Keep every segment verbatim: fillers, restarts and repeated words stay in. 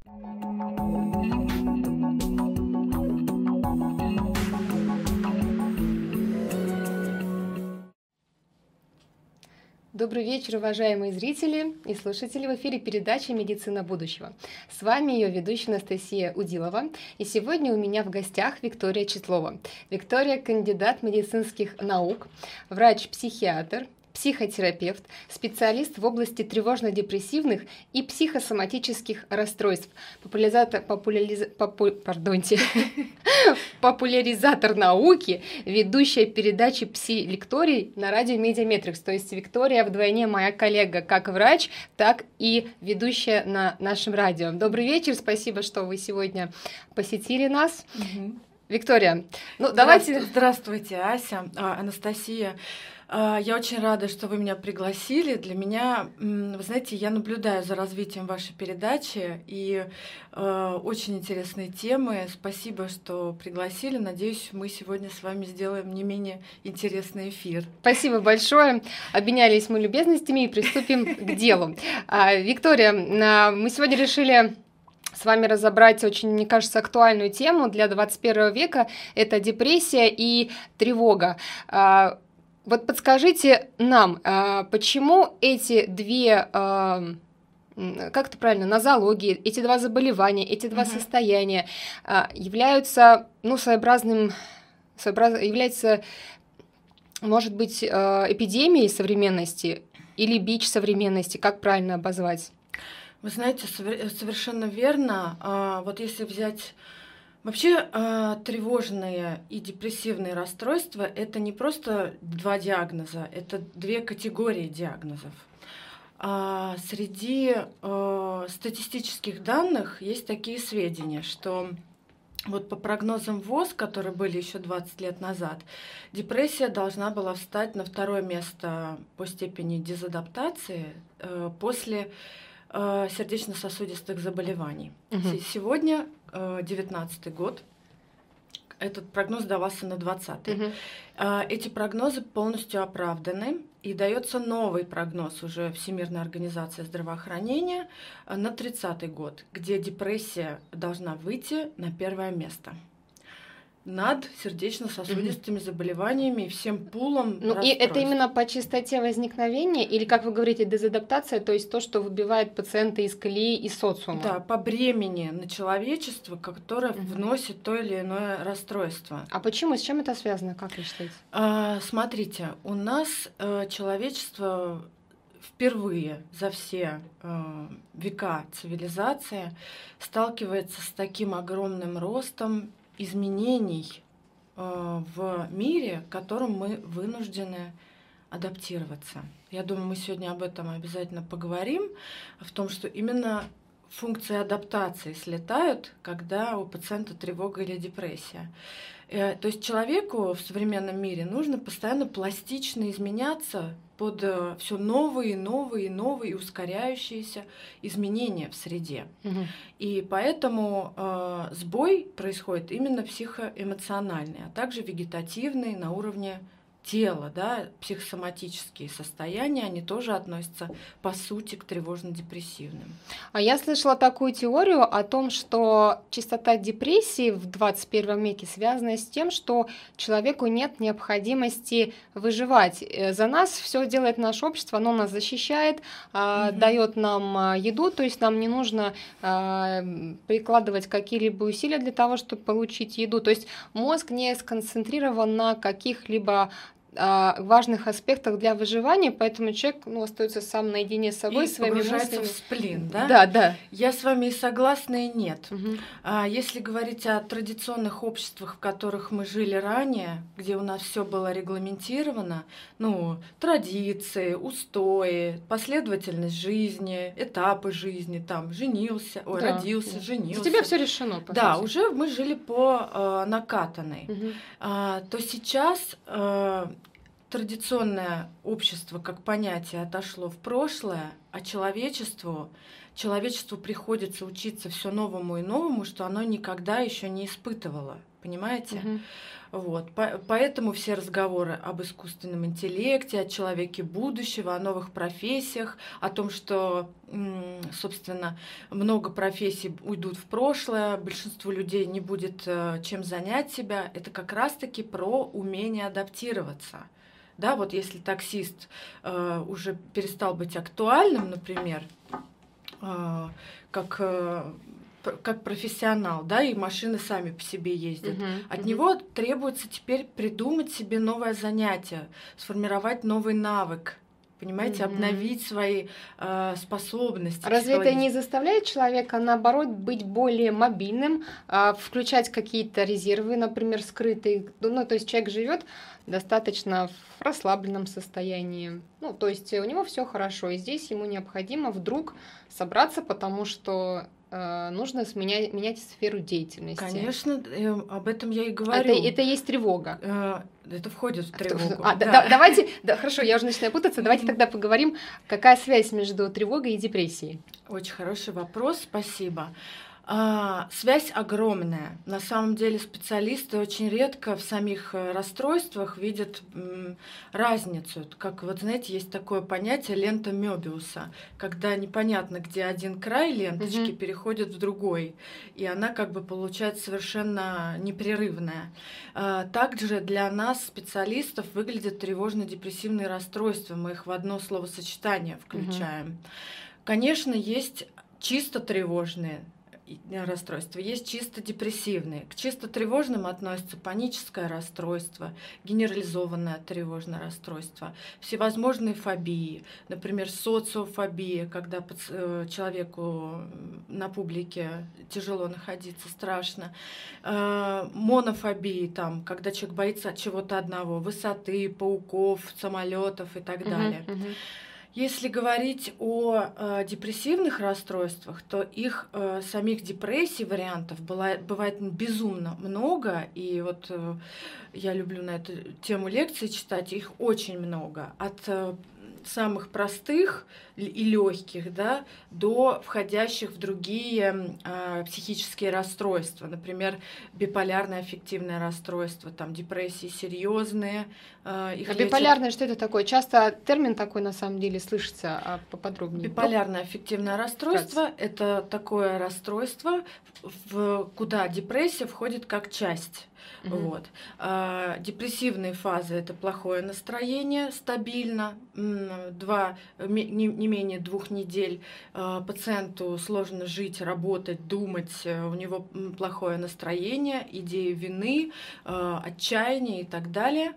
Добрый вечер, уважаемые зрители и слушатели. В эфире передача «Медицина будущего». С вами ее ведущая Анастасия Удилова. И сегодня у меня в гостях Виктория Четлова. Виктория – кандидат медицинских наук, врач-психиатр, психотерапевт, специалист в области тревожно-депрессивных и психосоматических расстройств, популяризатор, популяриз... попу... Пардонте. популяризатор науки, ведущая передачи «Пси-лекторий» на радио Медиаметрикс. То есть Виктория вдвойне моя коллега, как врач, так и ведущая на нашем радио. Добрый вечер, спасибо, что вы сегодня посетили нас. Угу. Виктория, ну давайте... Здравствуйте, Ася, а, Анастасия. Я очень рада, что вы меня пригласили. Для меня, вы знаете, я наблюдаю за развитием вашей передачи, и э, очень интересные темы. Спасибо, что пригласили. Надеюсь, мы сегодня с вами сделаем не менее интересный эфир. Спасибо большое. Обменялись мы любезностями и приступим к делу. Виктория, мы сегодня решили с вами разобрать очень, мне кажется, актуальную тему для двадцать первого века. Это депрессия и тревога. Вот подскажите нам, почему эти две, как это правильно, нозологии, эти два заболевания, эти два uh-huh. состояния являются, ну, своеобразным, своеобраз... являются, может быть, эпидемией современности или бич современности, как правильно обозвать? Вы знаете, совершенно верно. Вот если взять... Вообще э, тревожные и депрессивные расстройства – это не просто два диагноза, это две категории диагнозов. А среди э, статистических данных есть такие сведения, что вот по прогнозам ВОЗ, которые были еще двадцать лет назад, депрессия должна была встать на второе место по степени дезадаптации э, после э, сердечно-сосудистых заболеваний. Угу. Сегодня девятнадцатый год, этот прогноз давался на двадцатый. Угу. Эти прогнозы полностью оправданы, и дается новый прогноз уже Всемирной организации здравоохранения на тридцатый год, где депрессия должна выйти на первое место над сердечно-сосудистыми угу. заболеваниями и всем пулом. Ну и это именно по частоте возникновения или, как вы говорите, дезадаптация, то есть то, что выбивает пациента из колеи и социума? Да, по бремени на человечество, которое угу. вносит то или иное расстройство. А почему? С чем это связано, как вы считаете? А, смотрите, у нас э, человечество впервые за все э, века цивилизации сталкивается с таким огромным ростом изменений э, в мире, к которым мы вынуждены адаптироваться. Я думаю, мы сегодня об этом обязательно поговорим, в том, что именно функции адаптации слетают, когда у пациента тревога или депрессия. Э, то есть человеку в современном мире нужно постоянно пластично изменяться под э, все новые, и новые, и новые, и ускоряющиеся изменения в среде. Угу. И поэтому э, сбой происходит именно психоэмоциональный, а также вегетативный на уровне тела, да, психосоматические состояния, они тоже относятся, по сути, к тревожно-депрессивным. А я слышала такую теорию о том, что частота депрессии в двадцать первом веке связана с тем, что человеку нет необходимости выживать. За нас все делает наше общество, оно нас защищает, угу. дает нам еду, то есть нам не нужно прикладывать какие-либо усилия для того, чтобы получить еду. То есть мозг не сконцентрирован на каких-либо важных аспектах для выживания, поэтому человек, ну, остается сам наедине с собой, и своими погружается мыслями. в сплин, да? Да, да. Я с вами и согласна, и нет. Угу. А если говорить о традиционных обществах, в которых мы жили ранее, где у нас все было регламентировано, ну, традиции, устои, последовательность жизни, этапы жизни, там, женился, ой, да, родился, да. женился. У тебя все решено, по Да, сути. уже мы жили по э, накатанной. Угу. А, то сейчас э, традиционное общество как понятие отошло в прошлое, а человечеству, человечеству приходится учиться все новому и новому, что оно никогда еще не испытывало. понимаете? Мгм. Вот. По- Поэтому все разговоры об искусственном интеллекте, о человеке будущего, о новых профессиях, о том, что, м, собственно, много профессий уйдут в прошлое, большинству людей не будет э, чем занять себя, это как раз-таки про умение адаптироваться. Да, вот если таксист э, уже перестал быть актуальным, например, э, как, э, п- как профессионал, да, и машины сами по себе ездят. Мгм. От Мгм. него требуется теперь придумать себе новое занятие, сформировать новый навык, понимаете, Мгм. обновить свои э, способности Разве это не психологические. заставляет человека, наоборот, быть более мобильным, а, включать какие-то резервы, например, скрытые? Ну, ну, то есть человек живет достаточно в расслабленном состоянии. Ну, то есть у него все хорошо, и здесь ему необходимо вдруг собраться, потому что э, нужно сменять, менять сферу деятельности. Конечно, э, об этом я и Это, говорю. это и есть тревога. Э, Это входит в Кто- тревогу. А, да- да. да- давайте, да, хорошо, я уже начинаю путаться. Давайте Мгм. тогда поговорим, какая связь между тревогой и депрессией. Очень хороший вопрос, спасибо. А, связь огромная. На самом деле специалисты очень редко в самих э, расстройствах видят м, разницу. Это Как вот знаете, есть такое понятие лента Мёбиуса, когда непонятно, где один край ленточки Мгм. переходит в другой, и она как бы получается совершенно непрерывная. А, Также для нас, специалистов, выглядят тревожно-депрессивные расстройства. Мы их в одно словосочетание включаем. Конечно, есть чисто тревожные и- э, расстройства, есть чисто депрессивные. К чисто тревожным относятся паническое расстройство, генерализованное тревожное расстройство, всевозможные фобии, например, социофобия, когда паци- э, человеку на публике тяжело находиться, страшно, Э, монофобии, там, когда человек боится чего-то одного, высоты, пауков, самолетов и так Мгм, далее. мгм. Если говорить о э, депрессивных расстройствах, то их э, самих депрессий, вариантов была- бывает безумно много. И вот э, я люблю на эту тему лекции читать, их очень много. От э, самых простых л- и легких, да, до входящих в другие м, э, психические расстройства. Например, биполярное аффективное расстройство, там депрессии серьезные. э, Их А лечат. биполярное, что это такое? Часто термин такой на самом деле слышится, а поподробнее. Биполярное аффективное расстройство – это такое расстройство, в, куда депрессия входит как часть. Мгм. Вот. А, депрессивные фазы – это плохое настроение, стабильно, м, два, ме- не, не менее двух недель а, пациенту сложно жить, работать, думать, э, у него м, плохое настроение, идеи вины, а, отчаяние и так далее.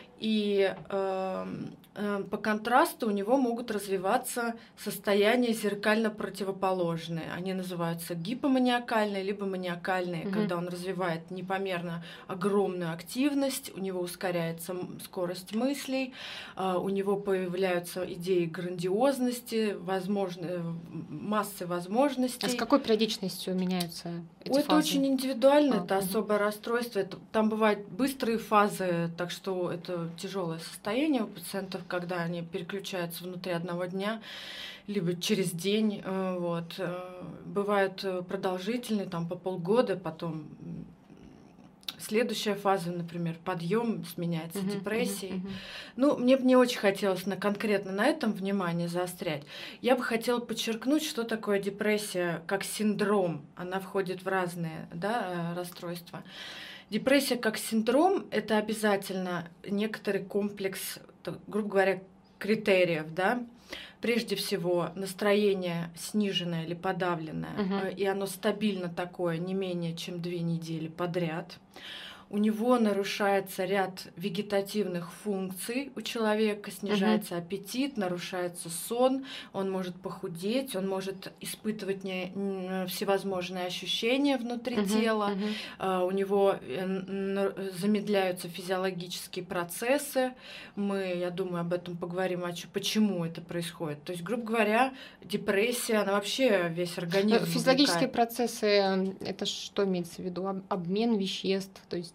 И эм, э, по контрасту у него могут развиваться состояния зеркально противоположные. Они называются гипоманиакальные, либо маниакальные, Мгм. когда он развивает непомерно огромную активность, у него ускоряется м- скорость мыслей, а, у него появляются идеи грандиозности, возможно, э, массы А с возможностей. какой периодичностью меняются эти Ой, это фазы? очень индивидуально, А, это мгм. особое расстройство. Это, там бывают быстрые фазы, так что это тяжелое состояние у пациентов, когда они переключаются внутри одного дня, либо через день. э, Вот. э, Бывают э, продолжительные, там по полгода, потом м, следующая фаза, например, подъем сменяется Мгм, мгм, депрессией. мгм. Ну, мне бы не очень хотелось на, конкретно на этом внимание заострять. Я бы хотела подчеркнуть, что такое депрессия как синдром. Она входит в разные, да, э, расстройства. Депрессия как синдром – это обязательно некоторый комплекс, т- грубо говоря, критериев, да. Прежде всего, настроение сниженное или подавленное, Мгм. э, и оно стабильно такое не менее чем две недели подряд. У него нарушается ряд вегетативных функций у человека, снижается аппетит, нарушается сон, он может похудеть, он может испытывать не- н- всевозможные ощущения внутри Мгм, тела, мгм. а, у него э, н- н- замедляются физиологические процессы. Мы, я думаю, об этом поговорим, а чё- почему это происходит. То есть, грубо говоря, депрессия, она вообще весь Ну, организм Физиологические увлекает. процессы, м, это что имеется в виду? Об- Обмен веществ, то есть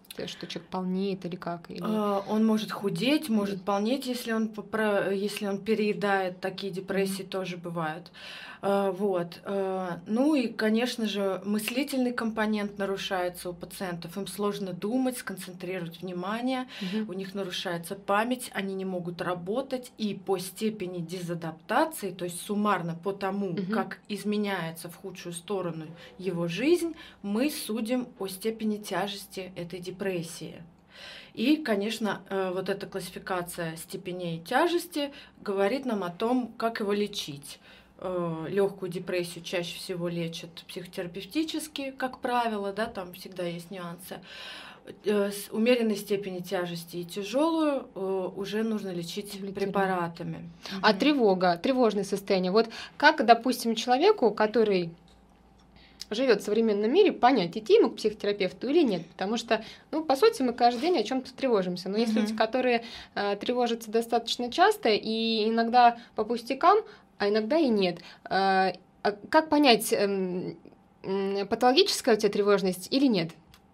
Что человек полнеет или как? Или... Он может худеть, может полнеть, если он, попро... если он переедает. Такие депрессии mm-hmm. тоже бывают. Вот. Ну и, конечно же, мыслительный компонент нарушается у пациентов. Им сложно думать, сконцентрировать внимание, mm-hmm. у них нарушается память, они не могут работать. И по степени дезадаптации, то есть суммарно по тому, mm-hmm. как изменяется в худшую сторону его жизнь, мы судим о степени тяжести этой депрессии. И, конечно, вот эта классификация степеней тяжести говорит нам о том, как его лечить. Легкую депрессию чаще всего лечат психотерапевтически, как правило, да, там всегда есть нюансы. С умеренной степени тяжести и тяжелую уже нужно лечить препаратами. А угу. тревога, тревожное состояние. Вот как, допустим, человеку, который живет в современном мире, понять, идти ему к психотерапевту или нет. Потому что, ну, по сути, мы каждый день о чем-то тревожимся. Но есть uh-huh. люди, которые э, тревожатся достаточно часто и иногда по пустякам, а иногда и нет. Э, как понять, э, э, патологическая у тебя тревожность или нет?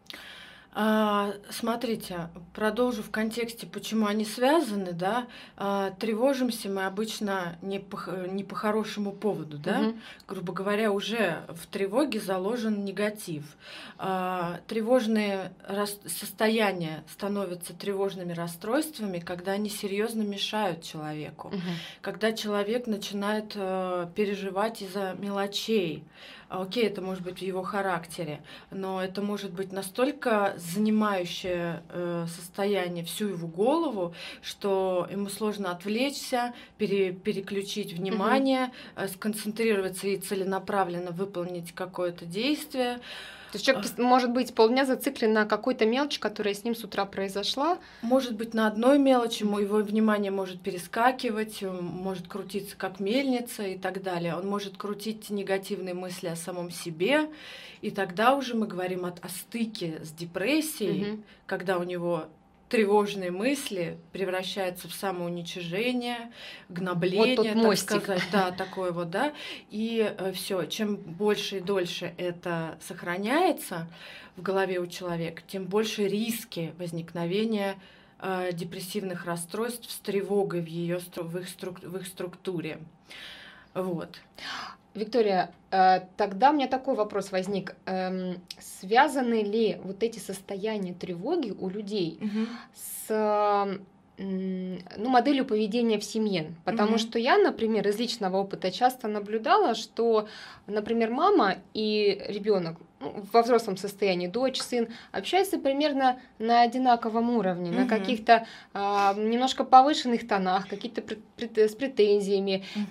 А, смотрите, продолжу в контексте, почему они связаны, да, а, тревожимся мы обычно не по, не по хорошему поводу, да, угу. грубо говоря, уже в тревоге заложен негатив. А, тревожные рас... состояния становятся тревожными расстройствами, когда они серьезно мешают человеку, угу. когда человек начинает э, переживать из-за мелочей. Окей, это может быть в его характере, но это может быть настолько занимающее э, состояние всю его голову, что ему сложно отвлечься, пере, переключить внимание, mm-hmm. э, сконцентрироваться и целенаправленно выполнить какое-то действие. То есть человек может быть полдня зациклен на какой-то мелочи, которая с ним с утра произошла? Может быть, на одной мелочи, его внимание может перескакивать, может крутиться как мельница и так далее. Он может крутить негативные мысли о самом себе, и тогда уже мы говорим о, о стыке с депрессией, угу. когда у него тревожные мысли превращаются в самоуничижение, гнобление, вот так мостик. сказать, да, такое вот, да, и э, все, чем больше и дольше это сохраняется в голове у человека, тем больше риски возникновения э, депрессивных расстройств с тревогой в ее в их, струк, в их структуре, вот. Виктория, тогда у меня такой вопрос возник. Связаны ли вот эти состояния тревоги у людей угу. с ну, моделью поведения в семье? Потому угу. что я, например, из личного опыта часто наблюдала, что, например, мама и ребенок во взрослом состоянии, дочь, сын, общаются примерно на одинаковом уровне, угу. на каких-то а, немножко повышенных тонах, какие-то пред, пред, с претензиями. Угу.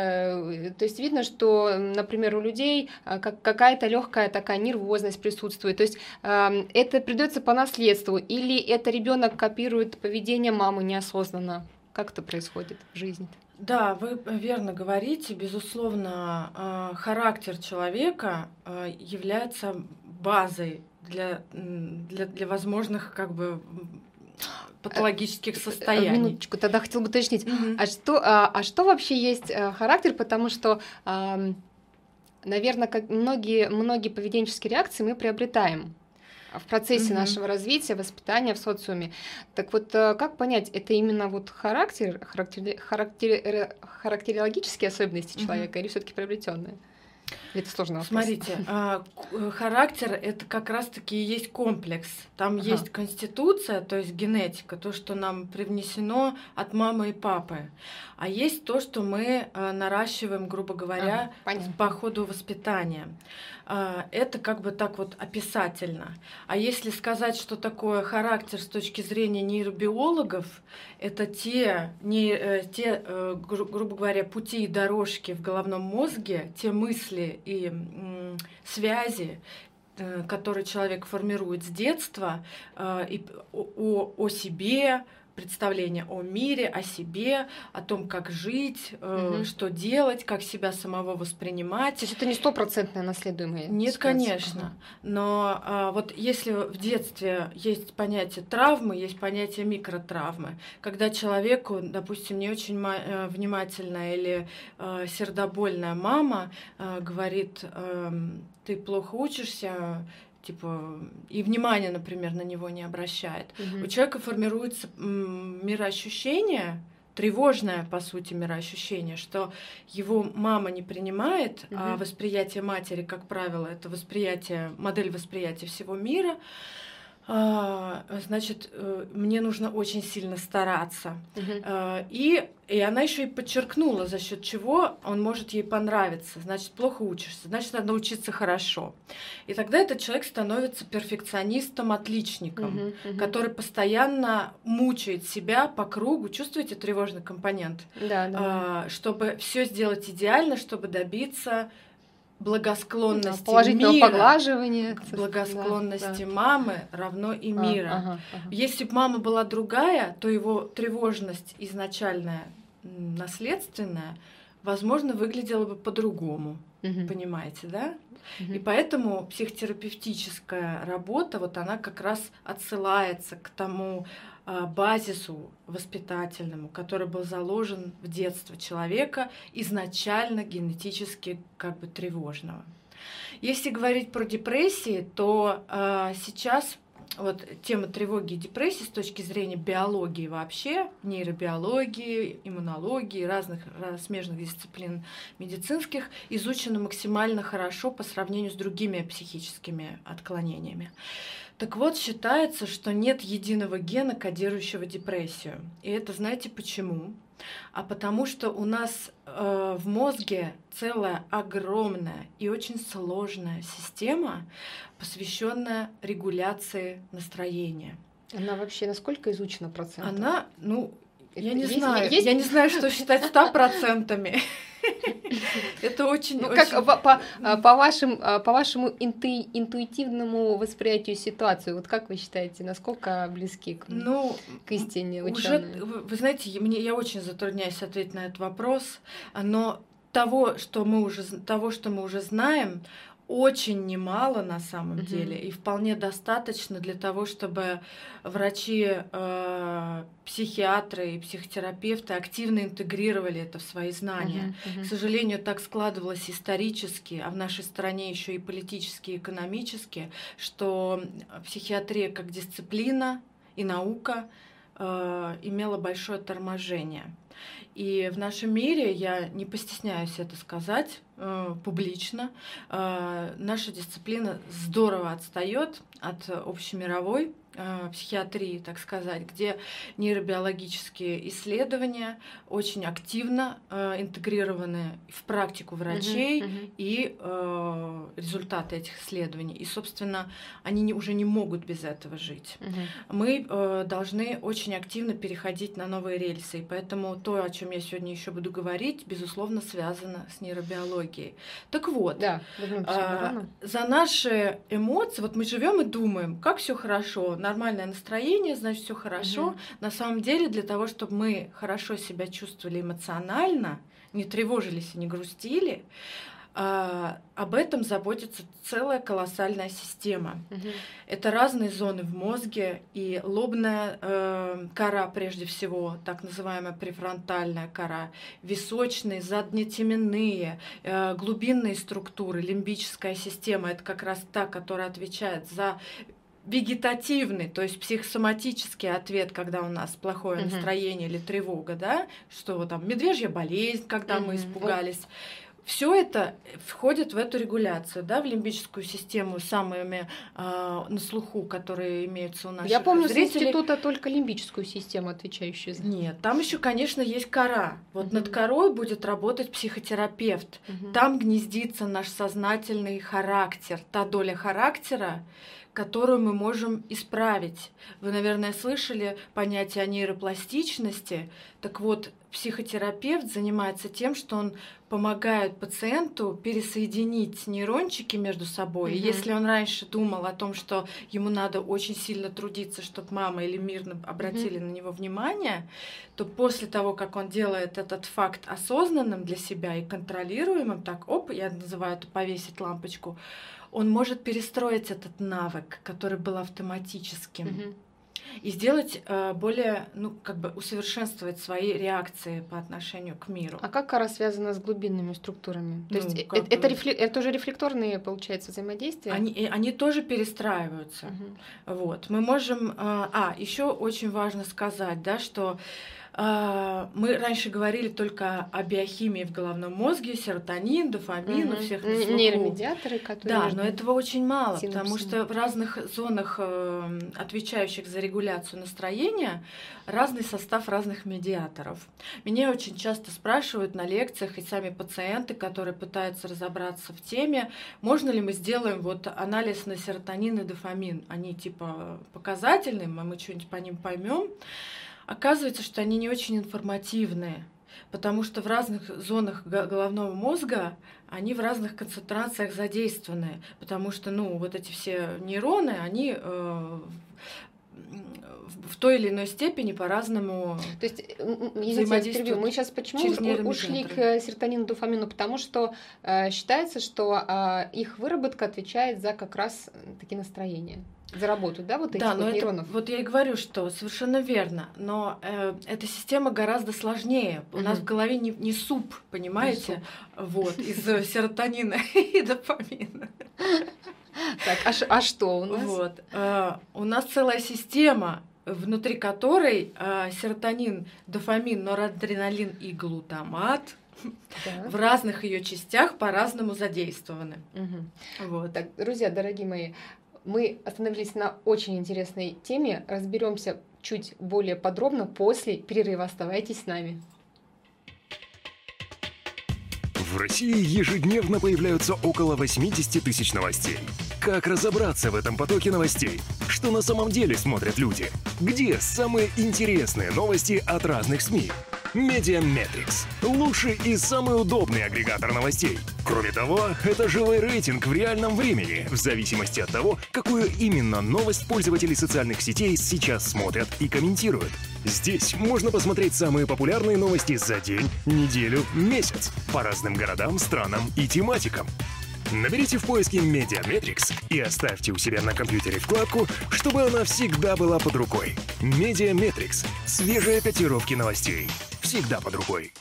Э, то есть видно, что, например, у людей как, какая-то легкая такая нервозность присутствует. То есть э, это придется по наследству, или это ребенок копирует поведение мамы неосознанно? Как это происходит в жизни? Да, вы верно говорите. Безусловно, характер человека является базой для, для, для возможных как бы патологических состояний. Минуточку, тогда хотела бы уточнить. Угу. А, что, а, а что вообще есть характер? Потому что, наверное, как многие, многие поведенческие реакции мы приобретаем в процессе mm-hmm. нашего развития, воспитания в социуме. Так вот, как понять, это именно вот характер, характер, характер, характерологические особенности mm-hmm. человека или все-таки приобретенные? Это сложно вопрос. Смотрите, характер — это как раз-таки и есть комплекс. Там ага. есть конституция, то есть генетика, то, что нам привнесено от мамы и папы. А есть то, что мы наращиваем, грубо говоря, ага, по ходу воспитания. Это как бы так вот описательно. А если сказать, что такое характер с точки зрения нейробиологов, это те, не, те гру, грубо говоря, пути и дорожки в головном мозге, те мысли и м, связи, э, которые человек формирует с детства, э, и о, о себе, представление о мире, о себе, о том, как жить, э, угу. что делать, как себя самого воспринимать. То есть это не стопроцентное наследуемое? Нет, ситуация. конечно. Угу. Но э, вот если в детстве есть понятие травмы, есть понятие микротравмы, когда человеку, допустим, не очень ма- внимательная или э, сердобольная мама э, говорит, э, ты плохо учишься, типа, и внимания, например, на него не обращает. Мгм. У человека формируется м, мироощущение, тревожное, по сути, мироощущение, что его мама не принимает, а Мгм. восприятие матери, как правило, это восприятие, модель восприятия всего мира. А, значит, э, мне нужно очень сильно стараться. Мгм. А, И, и она еще и подчеркнула, за счет чего он может ей понравиться. Значит, плохо учишься, значит, надо учиться хорошо. И тогда этот человек становится перфекционистом, отличником, Мгм. Мгм. который постоянно мучает себя по кругу. Чувствуете тревожный компонент? Да, да. А, Чтобы все сделать идеально, чтобы добиться благосклонности Положительного мира. поглаживания. К Да, благосклонности да. мамы равно и А, мира. ага, ага. Если бы мама была другая, то его тревожность изначальная, м, наследственная, возможно, выглядела бы по-другому. Мгм. Понимаете, да? Мгм. И поэтому психотерапевтическая работа, вот она как раз отсылается к тому а, базису воспитательному, который был заложен в детство человека, изначально генетически как бы тревожного. Если говорить про депрессии, то а, сейчас вот тема тревоги и депрессии с точки зрения биологии вообще, нейробиологии, иммунологии, разных раз- смежных дисциплин медицинских, изучена максимально хорошо по сравнению с другими психическими отклонениями. Так вот, считается, что нет единого гена, кодирующего депрессию. И это знаете почему? А потому что у нас э, в мозге целая огромная и очень сложная система, посвященная регуляции настроения. Она вообще насколько изучена процентов? Она, ну, я Это не есть- знаю, есть- я не знаю, что считать ста процентами. Это очень, Ну, как очень- по, по, а, по вашим, а, по вашему интуи- интуитивному восприятию ситуации, вот как вы считаете, насколько близки к, ну, к истине уже, ученые? вы, вы знаете, я- мне я очень затрудняюсь ответить на этот вопрос, но того, что мы уже з- того, что мы уже знаем, очень немало на самом Мгм. деле, и вполне достаточно для того, чтобы врачи, э, психиатры и психотерапевты активно интегрировали это в свои знания. Мгм, мгм. К сожалению, так складывалось исторически, а в нашей стране еще и политически, и экономически, что психиатрия как дисциплина и наука э, имела большое торможение. И в нашем мире, я не постесняюсь это сказать э, публично, э, наша дисциплина здорово отстает от общемировой э, психиатрии, так сказать, где нейробиологические исследования очень активно э, интегрированы в практику врачей Мгм, мгм. и э, результаты этих исследований. И, собственно, они не, уже не могут без этого жить. Мгм. Мы э, должны очень активно переходить на новые рельсы. И поэтому то, о чем я сегодня еще буду говорить, безусловно, связано с нейробиологией. Так вот, Да, вернемся к а, барану. за наши эмоции, вот мы живем и думаем, как все хорошо, нормальное настроение, значит, все хорошо. Мгм. На самом деле, для того, чтобы мы хорошо себя чувствовали эмоционально, не тревожились и не грустили, а, об этом заботится целая колоссальная система. Мгм. Это разные зоны в мозге, и лобная э, кора, прежде всего, так называемая префронтальная кора, височные, заднетеменные, э, глубинные структуры, лимбическая система, это как раз та, которая отвечает за вегетативный, то есть психосоматический ответ, когда у нас плохое Мгм. настроение или тревога, да, что вот там медвежья болезнь, когда мы Мгм. испугались. Все это входит в эту регуляцию, да, в лимбическую систему самыми а, на слуху, которые имеются у наших Я помню с зрителей. института только лимбическую систему, отвечающую за... Нет, там еще, конечно, есть кора. Вот Мгм. над корой будет работать психотерапевт. Мгм. Там гнездится наш сознательный характер, та доля характера, которую мы можем исправить. Вы, наверное, слышали понятие о нейропластичности. Так вот, психотерапевт занимается тем, что он помогает пациенту пересоединить нейрончики между собой. И Мгм. если он раньше думал о том, что ему надо очень сильно трудиться, чтобы мама или мир обратили на него внимание, то после того, как он делает этот факт осознанным для себя и контролируемым, так, оп, я называю это повесить лампочку, он может перестроить этот навык, который был автоматическим. Мгм. и сделать э, более, ну, как бы усовершенствовать свои реакции по отношению к миру. А как кора связана с глубинными структурами? То Ну, есть как это, это, бы- рефле- это уже рефлекторные, получается, взаимодействия? Они, и они тоже перестраиваются. Мгм. Вот. Мы можем... А, а, еще очень важно сказать, да, что а, мы раньше говорили только о биохимии в головном мозге, серотонин, дофамин, у Мгм. всех на Н- слуху. Нейромедиаторы, которые Да, между но этого очень мало, потому синапсами. что в разных зонах, э, отвечающих за регуляцию настроения, разный состав разных медиаторов. Меня очень часто спрашивают на лекциях и сами пациенты, которые пытаются разобраться в теме, можно ли мы сделаем вот анализ на серотонин и дофамин. Они типа показательные, а мы что-нибудь по ним поймем. Оказывается, что они не очень информативные, потому что в разных зонах го- головного мозга они в разных концентрациях задействованы, потому что, ну, вот эти все нейроны, они э, в в той или иной степени по-разному. То есть, м, м, извините, я вас взаимодействуют перебью. Мы сейчас почему через у- ушли к нейромедиаторы. э, серотонину, дофамину? Потому что э, считается, что а, их выработка отвечает за как раз э, такие настроения, за работу, да, вот этих Да, вот но это, нейронов. вот я и говорю, что совершенно верно, но э, эта система гораздо сложнее. У нас Мгм. в голове не, не суп, понимаете, суп. вот, из э, серотонина и дофамина. Так, а, ш- а что у нас? Вот. э, У нас целая система, внутри которой э, серотонин, дофамин, норадреналин и глутамат Да. в разных ее частях по-разному задействованы. Мгм. Вот. Так, друзья, дорогие мои, мы остановились на очень интересной теме. Разберемся чуть более подробно после перерыва. Оставайтесь с нами. В России ежедневно появляются около восемьдесят тысяч новостей. Как разобраться в этом потоке новостей? Что на самом деле смотрят люди? Где самые интересные новости от разных СМИ? Медиаметрикс – лучший и самый удобный агрегатор новостей. Кроме того, это живой рейтинг в реальном времени, в зависимости от того, какую именно новость пользователи социальных сетей сейчас смотрят и комментируют. Здесь можно посмотреть самые популярные новости за день, неделю, месяц по разным городам, странам и тематикам. Наберите в поиске Медиаметрикс и оставьте у себя на компьютере вкладку, чтобы она всегда была под рукой. Медиаметрикс – свежие котировки новостей. Всегда под рукой.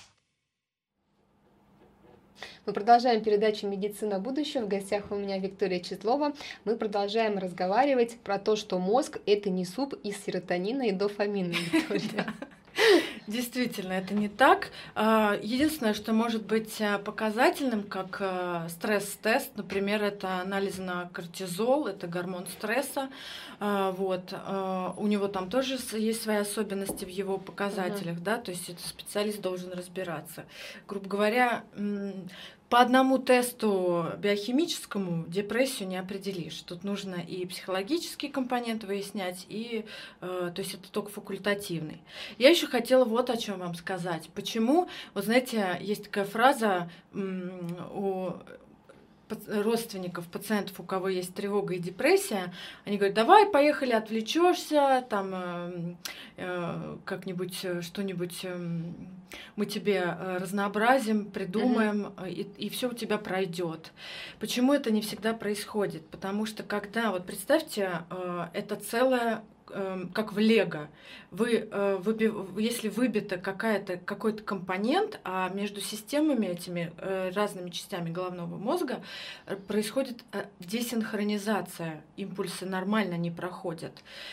Мы продолжаем передачу «Медицина будущего». В гостях у меня Виктория Четлова. Мы продолжаем разговаривать про то, что мозг – это не суп из серотонина и дофамина, Виктория. Действительно, это не так. А, Единственное, что может быть а, показательным, как а, стресс-тест, например, это анализ на кортизол, это гормон стресса. А, Вот. а, У него там тоже с- есть свои особенности в его показателях, да, то есть это специалист должен разбираться. Грубо говоря, м, по одному тесту биохимическому депрессию не определишь. Тут нужно и психологический компонент выяснять, и, э, то есть это только факультативный. Я еще хотела вот о чем вам сказать. Почему, вот знаете, есть такая фраза м, у пац- родственников пациентов, у кого есть тревога и депрессия, они говорят: давай, поехали, отвлечешься, там э, э, как-нибудь э, что-нибудь э, мы тебе э, разнообразим, придумаем, э, и, и все у тебя пройдет. Почему это не всегда происходит? Потому что когда, вот представьте, э, это целое эм, как в лего. Вы, э, выби- если выбита какая-то, какой-то компонент, а между системами этими э, разными частями головного мозга э, происходит э, десинхронизация, импульсы нормально не проходят.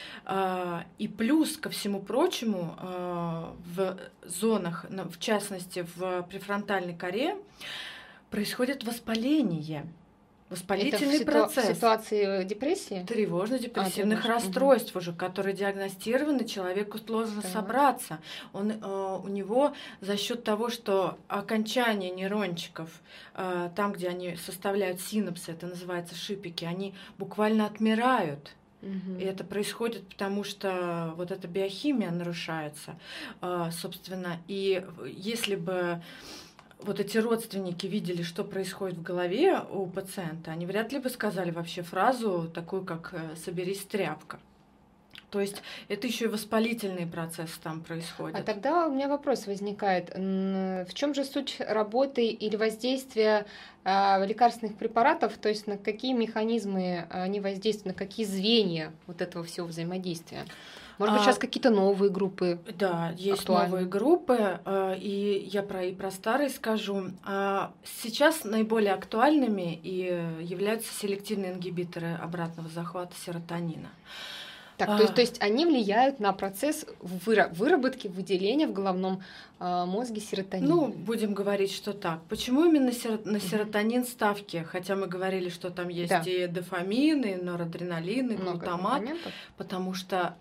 А, И плюс ко всему прочему, э, в зонах, на- в частности в префронтальной коре, происходит воспаление, Это в, воспалительный ситу- в процесс. ситуации депрессии? Тревожно-депрессивных А, тревожно. Мгм. расстройств уже, которые диагностированы, человеку сложно Так. собраться. Он, э, у него за счет того, что окончания нейрончиков, э, там, где они составляют синапсы, это называется шипики, они буквально отмирают. Мгм. И это происходит потому, что вот эта биохимия нарушается, э, собственно. И если бы вот эти родственники видели, что происходит в голове у пациента, они вряд ли бы сказали вообще фразу такую, как э, «соберись, тряпка». То есть это еще и воспалительный процесс там А происходит. тогда у меня вопрос возникает. М, В чем же суть работы или воздействия а, лекарственных препаратов, то есть на какие механизмы они воздействуют, на какие звенья вот этого всего взаимодействия? Может быть, А, сейчас какие-то новые группы? Да, есть Актуальны. новые группы, э, и я про, и про старые скажу. А, Сейчас наиболее актуальными и э, являются селективные ингибиторы обратного захвата серотонина. Так, А. то есть, то есть они влияют на процесс выра- выработки, выделения в головном а, мозге серотонина. Ну, будем говорить, что так. Почему именно сер- на серотонин ставки? Хотя мы говорили, что там есть Да. и дофамин, и норадреналин, и Много глутамат. компонентов. Потому что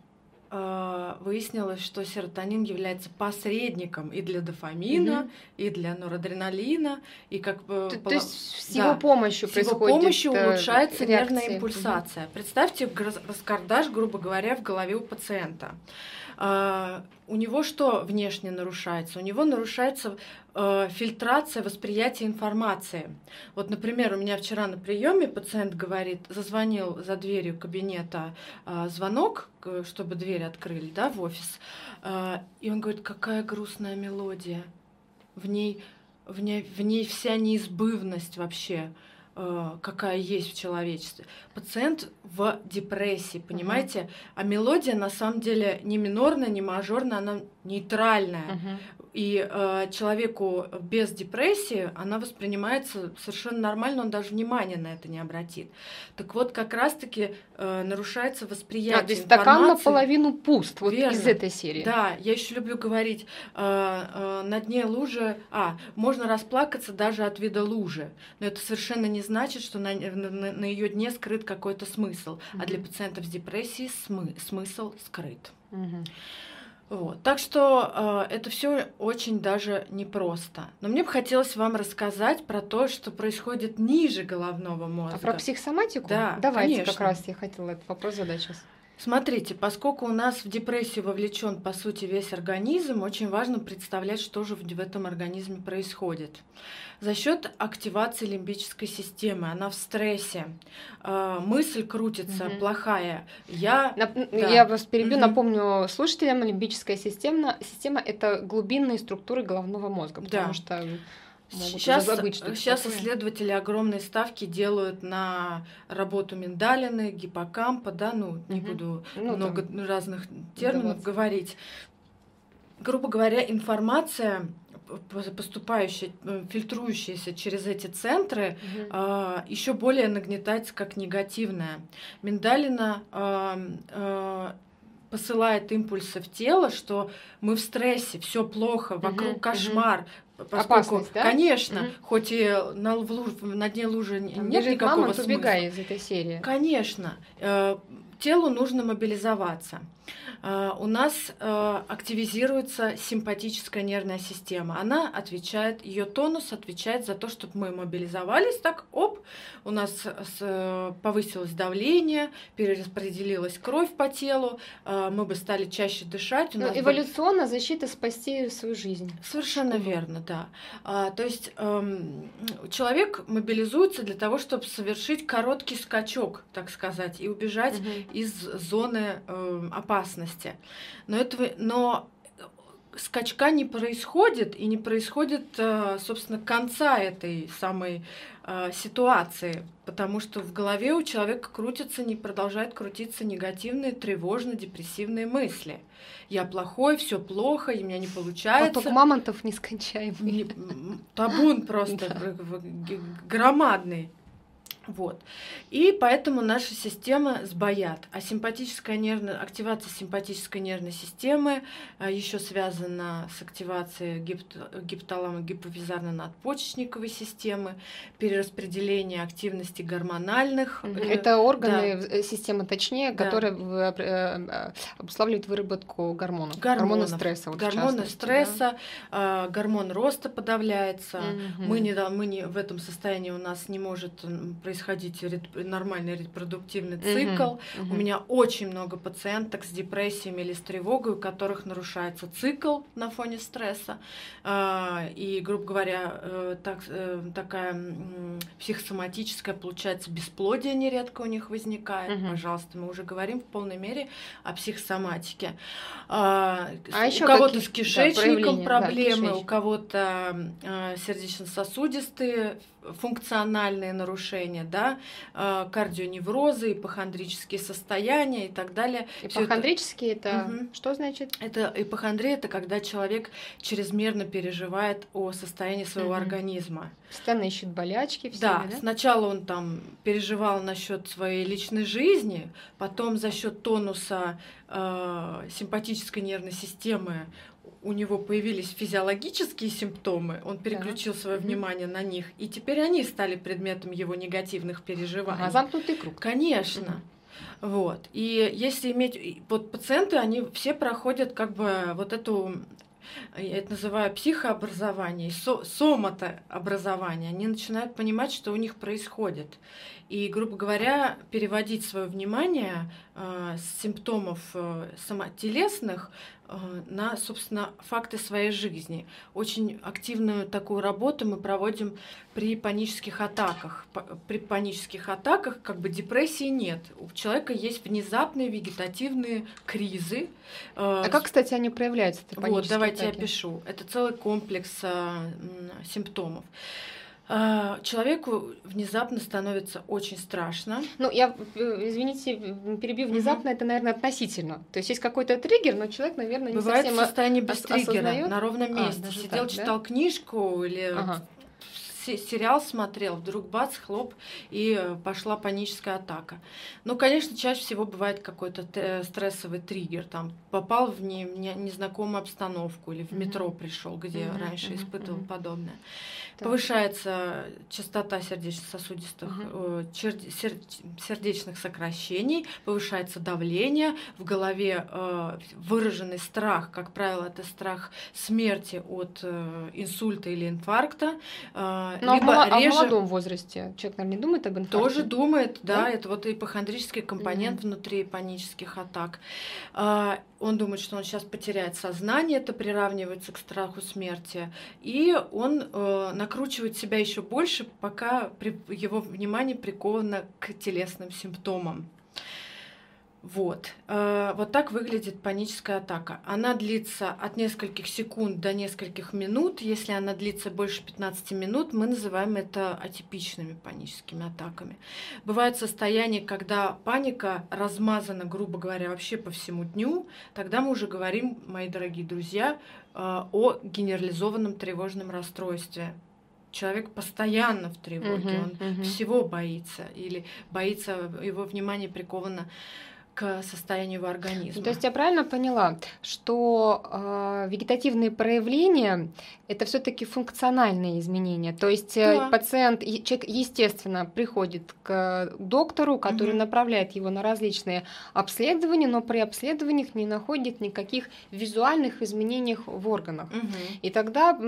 э, выяснилось, что серотонин является посредником и для дофамина, Мгм. и для норадреналина, и как бы То, пола- то есть с да, его помощью с его происходит помощью э, улучшается нервная реакции. импульсация. Представьте гроз- раскардаш, грубо говоря, в голове у пациента. А, у него что внешне нарушается? У него нарушается э, фильтрация восприятия информации. Вот, например, у меня вчера на приеме пациент говорит, зазвонил за дверью кабинета э, звонок, к- чтобы дверь открыли, да, в офис, Э, и он говорит, какая грустная мелодия, в ней, в ней, в ней вся неизбывность вообще, э, какая есть в человечестве. Пациент в депрессии, понимаете? А мелодия на самом деле не минорная, не мажорная, она нейтральная. Мгм. И э, человеку без депрессии она воспринимается совершенно нормально, он даже внимания на это не обратит. Так вот, как раз-таки э, нарушается восприятие А, то есть стакан информации. наполовину пуст, вот Верно. из этой серии. Да, я еще люблю говорить, э, э, на дне лужи, а, можно расплакаться даже от вида лужи, но это совершенно не значит, что на, на, на ее дне скрыт какой-то смысл, а Мгм. для пациентов с депрессией смы- смысл скрыт. Мгм. Вот. Так что э, это все очень даже непросто. Но мне бы хотелось вам рассказать про то, что происходит ниже головного мозга. А про психосоматику? Да, Давайте, конечно. как раз я хотела этот вопрос задать сейчас. Смотрите, поскольку у нас в депрессию вовлечен, по сути, весь организм, очень важно представлять, что же в в этом организме происходит. За счет активации лимбической системы, она в стрессе, э, мысль крутится Мгм. плохая. Я Нап- Да. Я вас перебью, Мгм. напомню слушателям, лимбическая система, система — это глубинные структуры головного мозга, потому Да. что могут уже Сейчас, забыть, что это сейчас такое. исследователи огромные ставки делают на работу миндалины, гиппокампа, да, ну, не Мгм. буду Ну, много там, разных терминов вдаваться. говорить. Грубо говоря, информация, п- поступающая, э, фильтрующаяся через эти центры, Мгм. еще более нагнетается как негативная. Миндалина а, а, посылает импульсы в тело, что мы в стрессе, все плохо, вокруг Мгм, кошмар. Поскольку, Опасность, да? конечно, Мгм. хоть и на, в луж- на дне лужи н- Там нет бежит никакого мама, смысла. убегай из этой серии. Конечно, э, телу нужно мобилизоваться. Э, У нас э, активизируется симпатическая нервная система. Она отвечает, ее тонус отвечает за то, чтобы мы мобилизовались. Так, оп, у нас с- э, повысилось давление, перераспределилась кровь по телу, э, мы бы стали чаще дышать. у Ну, нас бы- эволюционно защита спасти свою жизнь. Совершенно Мгм. верно, да. А, то есть эм, человек мобилизуется для того, чтобы совершить короткий скачок, так сказать, и убежать Мгм. из зоны эм, опасности. Но этого, но скачка не происходит, и не происходит, э, собственно, конца этой самой э, ситуации, потому что в голове у человека крутятся, не продолжают крутиться негативные, тревожно-депрессивные мысли. Я плохой, все плохо, и у меня не получается. Поток мамонтов нескончаемый. Не- м, табун просто Да. в- в- г- громадный. Вот. И поэтому наша система сбоят. А симпатическая нервная, активация симпатической нервной системы еще связана с активацией гипт- гипоталамо-гипофизарно-надпочечниковой системы, перераспределение активности гормональных. Мгм. э, Это органы э, системы, точнее, Да. которые в- э, э, обуславливают выработку гормонов. Гормонов. Гормоны стресса. Вот в Гормоны частности, стресса, э, гормон роста подавляется. да. Мгм. Мы, не, да- мы не в этом состоянии, у нас не может м, происходить ред- нормальный репродуктивный Мгм. цикл. Мгм. У меня очень много пациенток с депрессиями или с тревогой, у которых нарушается цикл на фоне стресса. А, И, грубо говоря, э, так, э, такая м, психосоматическая, получается, бесплодие нередко у них возникает. Мгм. Пожалуйста, мы уже говорим в полной мере о психосоматике. А, А с- ещё у кого-то какие- с да, кишечником проявления, да, проблемы, у кишечник. кого-то э, сердечно-сосудистые функциональные нарушения, да, э, кардионеврозы, ипохондрические состояния и так далее. Ипохондрические это, Мгм. что значит? Это ипохондрия, это когда человек чрезмерно переживает о состоянии своего Мгм. организма. Постоянно ищет болячки, все, Да, да? сначала он там переживал насчет своей личной жизни, потом за счет тонуса э, симпатической нервной системы у него появились физиологические симптомы, он переключил свое Мгм. внимание на них, и теперь они стали предметом его негативных переживаний. Ага, замкнутый круг. Конечно. Вот. И если иметь... и Вот пациенты, они все проходят как бы вот эту... Я это называю психообразование, со, сомотообразование. Они начинают понимать, что у них происходит. И, грубо говоря, переводить свое внимание э, с симптомов э, самотелесных э, на, собственно, факты своей жизни. Очень активную такую работу мы проводим при панических атаках. П- При панических атаках как бы депрессии нет. У человека есть внезапные вегетативные кризы. э, А как, кстати, они проявляются? вот, давайте я опишу. Это целый комплекс а, м, симптомов. А, человеку внезапно становится очень страшно. Ну, я, э, извините, перебью, внезапно это, наверное, относительно. То есть есть какой-то триггер, но человек, наверное, не Бывает в совсем... состоянии без ос- триггера, осознает? на ровном А, месте. даже Сидел, так, да? читал книжку или Ага. се- сериал смотрел, вдруг бац, хлоп, и э, пошла паническая атака. Ну, конечно, чаще всего бывает какой-то т- стрессовый триггер. Там попал в не- не- незнакомую обстановку или в Мгм. метро пришел, где Мгм, раньше мгм, испытывал мгм. подобное. Так. Повышается частота сердечно-сосудистых, Мгм. э, черди- сер- сердечных сокращений, повышается давление, в голове э, выраженный страх, как правило, это страх смерти от э, инсульта или инфаркта. э, Ну, а в, либо мало- а в реже молодом возрасте человек, наверное, не думает об инфаркте? тоже думает, да, Да? это вот ипохондрический компонент внутри панических атак. А, Он думает, что он сейчас потеряет сознание, это приравнивается к страху смерти, и он э, накручивает себя еще больше, пока при- его внимание приковано к телесным симптомам. Вот. Э, Вот так выглядит паническая атака. Она длится от нескольких секунд до нескольких минут. Если она длится больше пятнадцати минут, мы называем это атипичными паническими атаками. Бывают состояния, когда паника размазана, грубо говоря, вообще по всему дню. Тогда мы уже говорим, мои дорогие друзья, э, о генерализованном тревожном расстройстве. Человек постоянно в тревоге, Мгм, он мгм. всего боится, или боится, его внимание приковано к состоянию его организма. То есть я правильно поняла, что э, вегетативные проявления это все-таки функциональные изменения. То есть э, Да. пациент, е- человек, естественно, приходит к доктору, который Мгм. направляет его на различные обследования, но при обследованиях не находит никаких визуальных изменений в органах. Мгм. И тогда м,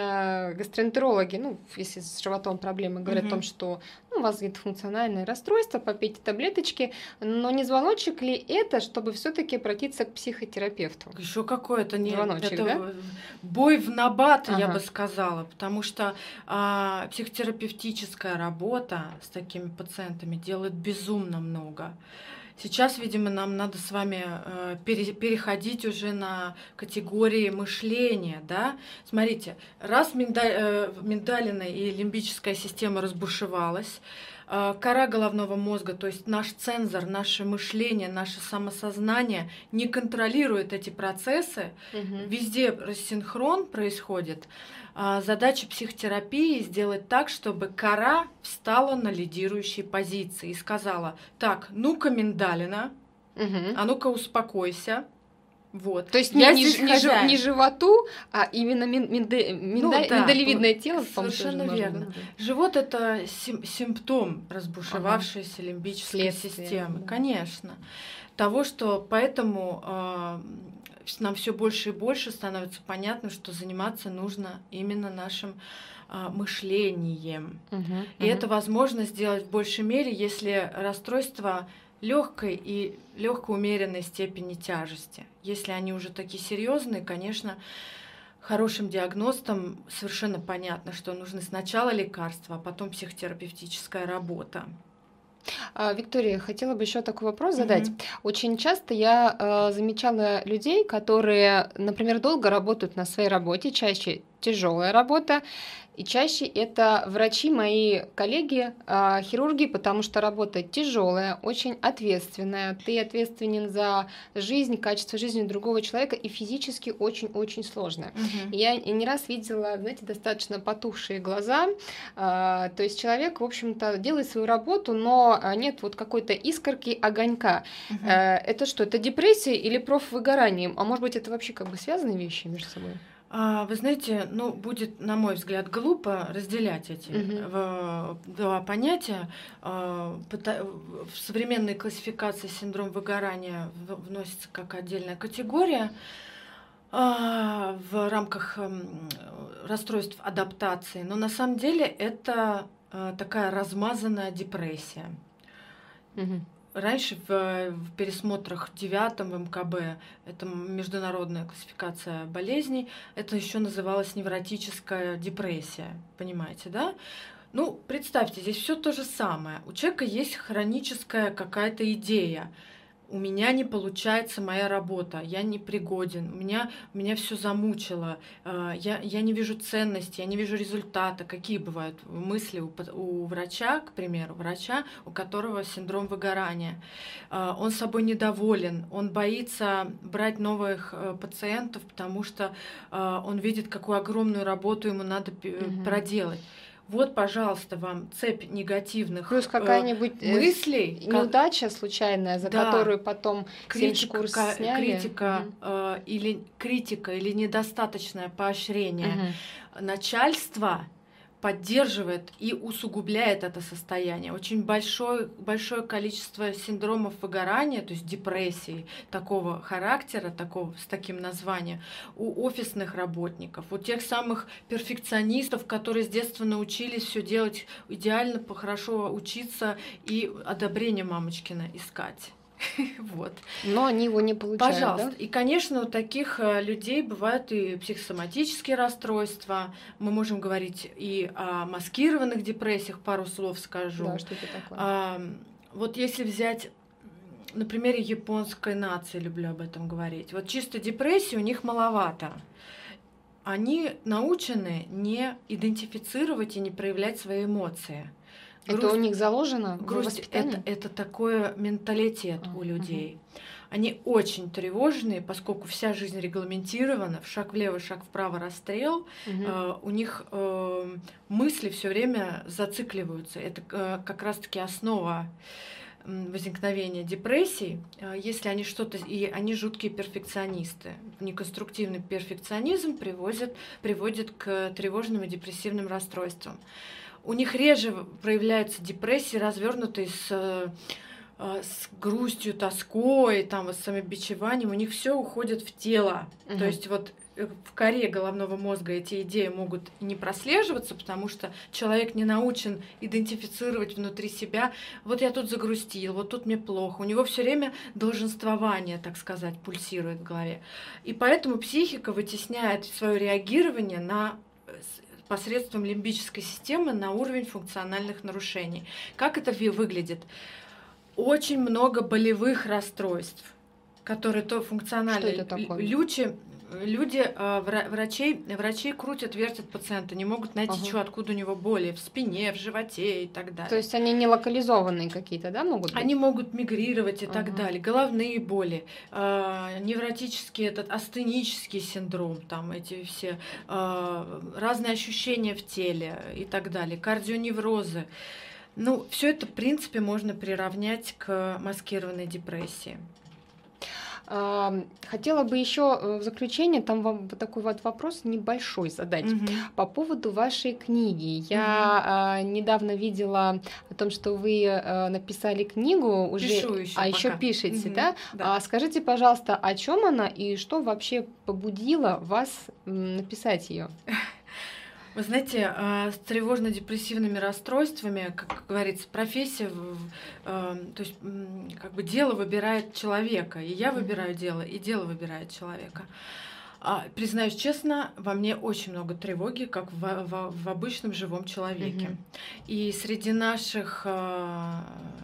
э, гастроэнтерологи, ну, если с животом проблемы, говорят о том, Мгм. что ну, у вас где-то функциональное расстройство, попейте таблеточки, но не звоночек ли это, чтобы все-таки обратиться к психотерапевту? Еще какое-то не Звоночек, это да? в- бой в набат, я Ага. бы сказала, потому что а, психотерапевтическая работа с такими пациентами делает безумно много. Сейчас, видимо, нам надо с вами э, пере- переходить уже на категории мышления, да? Смотрите, раз минда- э, миндалина и лимбическая система разбушевалась, э, кора головного мозга, то есть наш цензор, наше мышление, наше самосознание не контролирует эти процессы, Мгм. везде рассинхрон происходит. А, Задача психотерапии сделать так, чтобы кора встала на лидирующей позиции и сказала: так, ну-ка, миндалина, Мгм. а ну-ка успокойся. Вот. То есть не, Я не здесь ж- не жи- хозяин. не животу, а именно мин- минде- минда- да, миндалевидное вот тело, по-моему, совершенно тоже можно, верно. да? Живот — это сим- симптом разбушевавшейся лимбической Следствие, системы, да. конечно. Того, что поэтому э, нам все больше и больше становится понятно, что заниматься нужно именно нашим э, мышлением. Мгм, И мгм. это возможно сделать в большей мере, если расстройство легкой и легко умеренной степени тяжести. Если они уже такие серьезные, конечно, хорошим диагностам совершенно понятно, что нужны сначала лекарства, а потом психотерапевтическая работа. А, Виктория, хотела бы еще такой вопрос задать. Мгм. Очень часто я э, замечала людей, которые, например, долго работают на своей работе, чаще тяжелая работа. И чаще это врачи, мои коллеги, э, хирурги, потому что работа тяжелая, очень ответственная. Ты ответственен за жизнь, качество жизни другого человека, и физически очень-очень сложно. Мгм. Я не раз видела, знаете, достаточно потухшие глаза. э, То есть человек, в общем-то, делает свою работу, но э, нет вот какой-то искорки, огонька. Мгм. Э, Это что, это депрессия или профвыгорание? А может быть, это вообще как бы связанные вещи между собой? А, Вы знаете, ну, будет, на мой взгляд, глупо разделять эти Мгм. в- два понятия. А, пыта- В современной классификации синдром выгорания в- вносится как отдельная категория а, в рамках м, расстройств адаптации, но на самом деле это а, такая размазанная депрессия. Мгм. Раньше в, в пересмотрах девятом в эм ка бэ, это международная классификация болезней, это еще называлось невротическая депрессия, понимаете, да? Ну, представьте, здесь все то же самое. У человека есть хроническая какая-то идея. У меня не получается моя работа, я не пригоден, меня, меня все замучило, э, я, я не вижу ценности, я не вижу результата. Какие бывают мысли у, пат- у врача, к примеру, врача, у которого синдром выгорания? Э, Он собой недоволен, он боится брать новых э, пациентов, потому что э, он видит, какую огромную работу ему надо пи- Мгм. проделать. Вот, пожалуйста, вам цепь негативных Плюс э, какая-нибудь э, мыслей, ка- неудача случайная, за Да. которую потом семь критика, шкур ка- сняли. критика, Мгм. э, или критика или недостаточное поощрение Мгм. начальства поддерживает и усугубляет это состояние. Очень большое, большое количество синдромов выгорания, то есть депрессий такого характера, такого, с таким названием, у офисных работников, у тех самых перфекционистов, которые с детства научились все делать идеально, по- хорошо учиться и одобрение мамочкина искать. Вот. Но они его не получают, Пожалуйста. да? И, конечно, у таких э, людей бывают и психосоматические расстройства. Мы можем говорить и о маскированных депрессиях, пару слов скажу. Да, что это такое? А, Вот если взять на примере японской нации, люблю об этом говорить. Вот чисто депрессии у них маловато. Они научены не идентифицировать и не проявлять свои эмоции. Это Грусть- у них заложено в Грусть воспитании? это, это такой менталитет А, у людей. Они очень тревожные, поскольку вся жизнь регламентирована, в шаг влево, шаг вправо расстрел, Мгм. э, у них э, мысли все время зацикливаются. Это э, как раз-таки основа м, возникновения депрессий, э, если они что-то, и они жуткие перфекционисты. Неконструктивный перфекционизм приводит, приводит к тревожным и депрессивным расстройствам. У них реже проявляются депрессии, развернутые с, э, с грустью, тоской, там, вот, с самобичеванием. У них все уходит в тело. Мгм. То есть вот э, в коре головного мозга эти идеи могут не прослеживаться, потому что человек не научен идентифицировать внутри себя. Вот я тут загрустил, вот тут мне плохо. У него все время долженствование, так сказать, пульсирует в голове. И поэтому психика вытесняет свое реагирование на посредством лимбической системы на уровень функциональных нарушений. Как это ви- выглядит? Очень много болевых расстройств, которые то функциональные. Что это такое? Люди, люди э, вра- врачей, врачи крутят, вертят пациента, не могут найти, Ага. что, откуда у него боли в спине, в животе и так далее. То есть они не локализованные какие-то, да, могут быть? Они могут мигрировать и так Ага. далее. Головные боли, э, невротический, этот астенический синдром, там эти все э, разные ощущения в теле и так далее, кардионеврозы. Ну, все это, в принципе, можно приравнять к маскированной депрессии. А, Хотела бы еще в заключение там вам вот такой вот вопрос небольшой задать. Мгм. По поводу вашей книги. Я а, недавно видела о том, что вы а, написали книгу уже, Пишу ещё а еще пока. пишете, Мгм. да? Да. А скажите, пожалуйста, о чем она и что вообще побудило вас м, написать ее? Вы знаете, э, с тревожно-депрессивными расстройствами, как говорится, профессия, в- в- э, то есть м, как бы дело выбирает человека, и я Мгм. выбираю дело, и дело выбирает человека. А, признаюсь честно, во мне очень много тревоги, как в, в- в обычном живом человеке. Мгм. И среди наших э,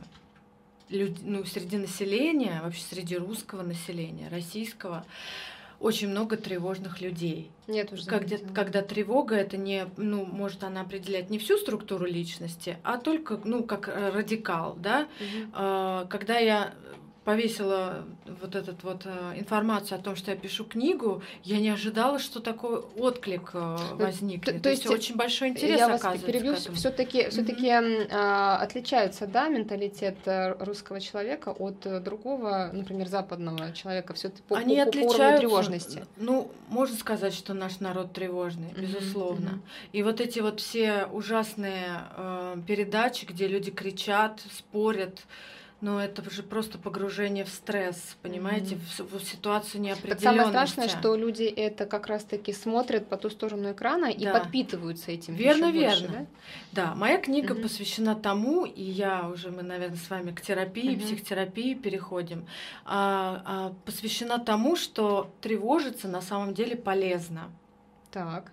люд- ну, среди населения, вообще среди русского населения, российского, очень много тревожных людей. Нет уже. Когда, когда тревога, это не, ну, может она определять не всю структуру личности, а только, ну, как радикал, да. Угу. Когда я повесила вот эту вот информацию о том, что я пишу книгу, я не ожидала, что такой отклик возникнет. То, то, то есть, есть очень большой интерес, я оказывается. Я вас перебью, все-таки mm-hmm. все-таки а, отличается, да, менталитет русского человека от другого, например, западного человека, все-таки по, Они по, по уровню тревожности. Ну, можно сказать, что наш народ тревожный, mm-hmm. безусловно. Mm-hmm. И вот эти вот все ужасные э, передачи, где люди кричат, спорят, но это же просто погружение в стресс, понимаете, mm-hmm. в, в ситуацию неопределенности. Так самое страшное, что люди это как раз-таки смотрят по ту сторону экрана и да. подпитываются этим. Верно, верно. Больше, да? да, моя книга mm-hmm. посвящена тому, и я уже, мы, наверное, с вами к терапии, mm-hmm. психотерапии переходим, а, а, посвящена тому, что тревожиться на самом деле полезно. Так,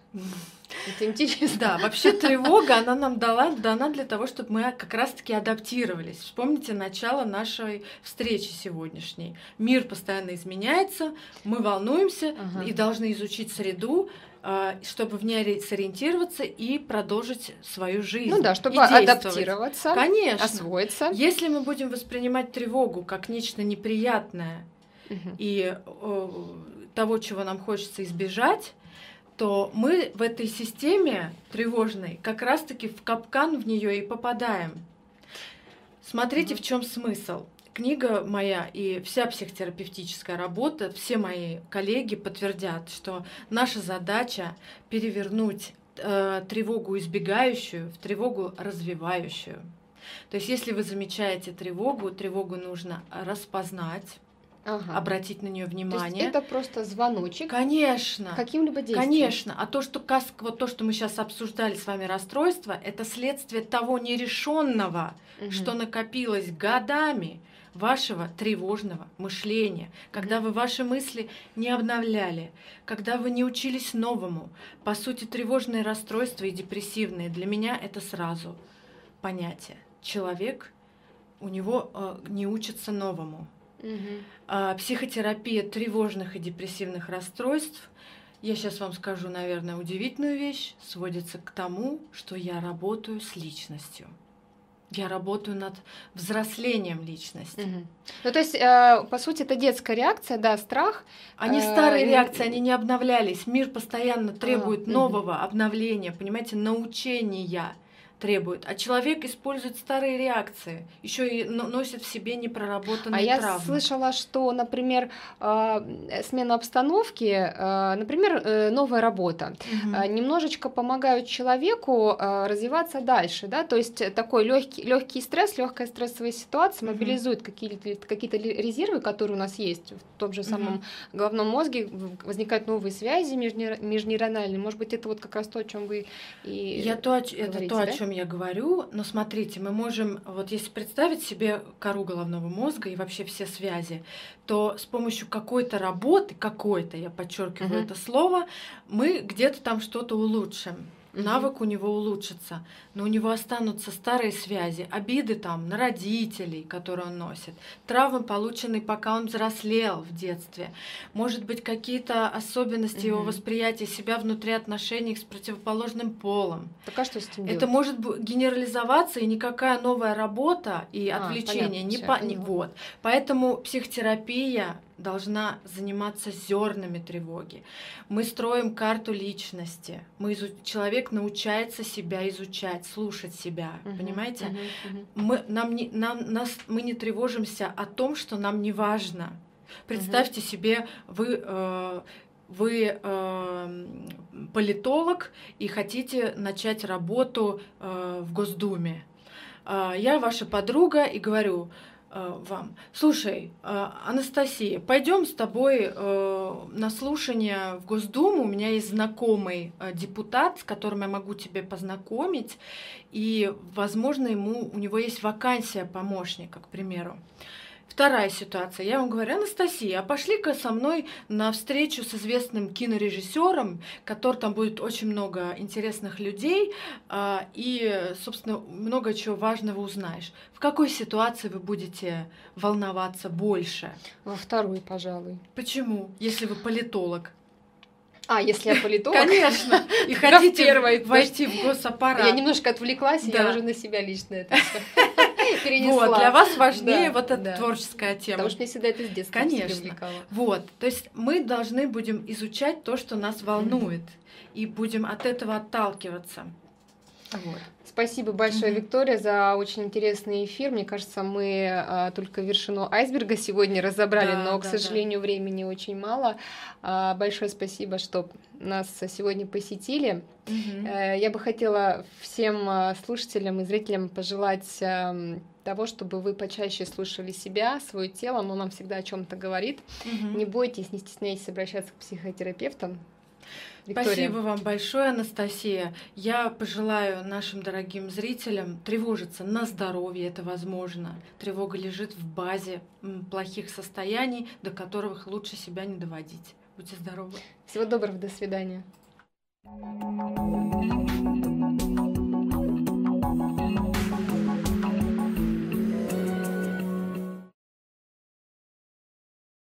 это интересно. Да, вообще тревога, она нам дала, дана для того, чтобы мы как раз-таки адаптировались. Вспомните начало нашей встречи сегодняшней. Мир постоянно изменяется, мы волнуемся ага. и должны изучить среду, чтобы в ней сориентироваться и продолжить свою жизнь. Ну да, чтобы адаптироваться, конечно, освоиться. Если мы будем воспринимать тревогу как нечто неприятное угу. и э, того, чего нам хочется избежать, то мы в этой системе тревожной как раз-таки в капкан в нее и попадаем. Смотрите, mm-hmm. в чем смысл. Книга моя и вся психотерапевтическая работа, все мои коллеги подтвердят, что наша задача перевернуть э, тревогу избегающую в тревогу развивающую. То есть, если вы замечаете тревогу, тревогу нужно распознать, ага. обратить на нее внимание. То есть это просто звоночек. Конечно. Каким-либо действием. Конечно. А то, что вот то, что мы сейчас обсуждали с вами расстройство, это следствие того нерешенного, угу. что накопилось годами вашего тревожного мышления, когда вы ваши мысли не обновляли, когда вы не учились новому. По сути, тревожные расстройства и депрессивные для меня это сразу понятие. Человек, у него э, не учится новому. Uh-huh. Психотерапия тревожных и депрессивных расстройств, я сейчас вам скажу, наверное, удивительную вещь, сводится к тому, что я работаю с личностью. Я работаю над взрослением личности. Uh-huh. Ну, то есть, э, по сути, это детская реакция, да, страх. Они старые реакции, они не обновлялись. Мир постоянно требует uh-huh. нового обновления, понимаете, научения требует, а человек использует старые реакции, еще и носит в себе непроработанные а травмы. А я слышала, что, например, смена обстановки, например, новая работа, угу. немножечко помогают человеку развиваться дальше, да, то есть такой легкий, легкий стресс, легкая стрессовая ситуация угу. мобилизует какие-то, какие-то резервы, которые у нас есть в том же самом угу. головном мозге, возникают новые связи межнейрональные, может быть, это вот как раз то, о чем вы и я то, это говорите, то, да? о чем я говорю, но смотрите, мы можем, вот если представить себе кору головного мозга и вообще все связи, то с помощью какой-то работы, какой-то, я подчеркиваю uh-huh. это слово, мы где-то там что-то улучшим. Навык у него улучшится, но у него останутся старые связи, обиды там на родителей, которые он носит, травмы, полученные, пока он взрослел в детстве, может быть, какие-то особенности угу. его восприятия себя внутри отношений с противоположным полом. Так а что с этим Это делать? может генерализоваться, и никакая новая работа и а, отвлечение не по... не... Вот. Поэтому психотерапия должна заниматься зернами тревоги. Мы строим карту личности. Мы изу... Человек научается себя изучать, слушать себя. Uh-huh, понимаете? Uh-huh, uh-huh. Мы, нам не, нам, нас, мы не тревожимся о том, что нам не важно. Представьте uh-huh. себе, вы... Э, Вы э, политолог и хотите начать работу э, в Госдуме. Э, я ваша подруга и говорю э, вам: слушай, э, Анастасия, пойдем с тобой э, на слушание в Госдуму. У меня есть знакомый э, депутат, с которым я могу тебя познакомить, и, возможно, ему, у него есть вакансия помощника, к примеру. В Вторая ситуация. Я вам говорю: Анастасия, а пошли-ка со мной на встречу с известным кинорежиссером, который там будет очень много интересных людей, а, и, собственно, много чего важного узнаешь. В какой ситуации вы будете волноваться больше? Во вторую, пожалуй. Почему? Если вы политолог. А, если я политолог? Конечно. И Да, в хотите первой, войти в госаппарат. Я немножко отвлеклась, и Да. я уже на себя лично это всё перенесла. Вот, для вас важнее Да, вот эта да. творческая тема. Потому что меня всегда это с детства Конечно. привлекало. Вот, то есть мы должны будем изучать то, что нас волнует, и будем от этого отталкиваться. Вот. Спасибо большое, Мгм. Виктория, за очень интересный эфир. Мне кажется, мы а, только вершину айсберга сегодня разобрали, Да, но, к да, сожалению, времени очень мало. А, большое спасибо, что нас сегодня посетили. Мгм. Э, Я бы хотела всем а, слушателям и зрителям пожелать ам, того, чтобы вы почаще слушали себя, свое тело, оно нам всегда о чем-то говорит. Мгм. Не бойтесь, не стесняйтесь обращаться к психотерапевтам. Виктория. Спасибо вам большое, Анастасия. Я пожелаю нашим дорогим зрителям тревожиться на здоровье, это возможно. Тревога лежит в базе м, плохих состояний, до которых лучше себя не доводить. Будьте здоровы. Всего доброго, до свидания.